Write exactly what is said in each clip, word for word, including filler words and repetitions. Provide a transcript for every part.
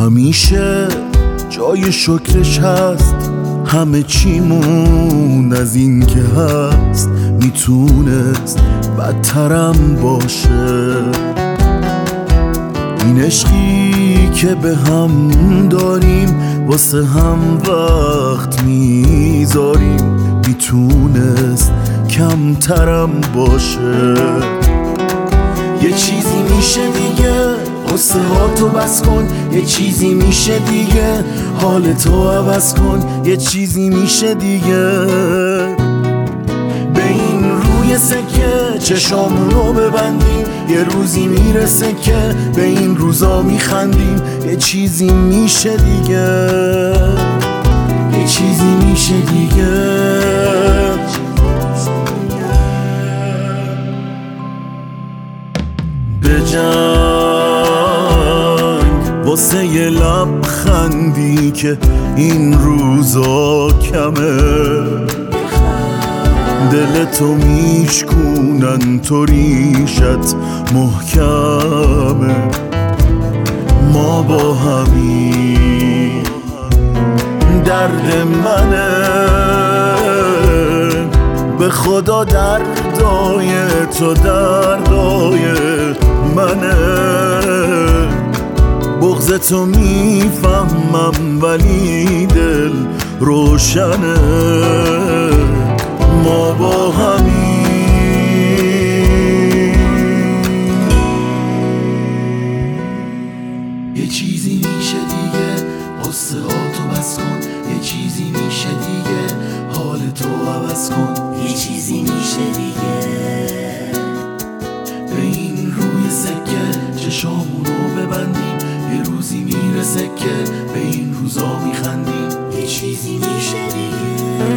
همیشه جای شکرش هست، همه چیمون از این که هست میتونست بدترم باشه. این عشقی که به هم داریم واسه هم وقت میذاریم میتونست کمترم باشه. یه چیزی میشه دیگه قصه ها تو بس کن، یه چیزی میشه دیگه حال تو عوض کن، یه چیزی میشه دیگه به این روی سکه چشامونو ببندیم، یه روزی میرسه که به این روزا میخندیم. یه چیزی میشه دیگه، یه چیزی میشه دیگه. به جنگ واسه یه لبخندی که این روزا کمه، دلتو میشکونن تو ریشت محکمه. ما با همین درد منه، به خدا دردای تو دردای منه. بغض تو میفهمم ولی دل روشنه. ما با همین یه چیزی میشه دیگه قصه ها تو بس کن، یه چیزی میشه دیگه حال تو عوض کن، یه چیزی میشه دیگه به این روی سکه چشامونو ببندیم، یه روزی میرسه که به این روزا میخندیم. یه چیزی میشه دیگه،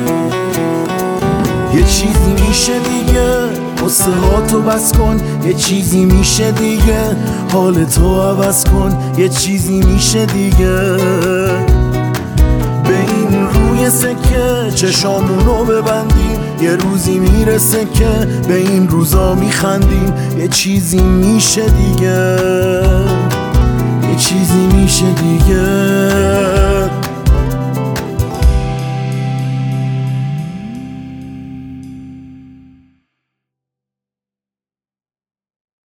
یه چیزی میشه دیگه قصه ها تو بس کن، یه چیزی میشه دیگه حال تو عوض کن، یه چیزی میشه دیگه به این روی سکه چشامونو ببندیم، یه روزی میرسه که به این روزا میخندیم. یه چیزی میشه دیگه، یه چیزی میشه دیگه.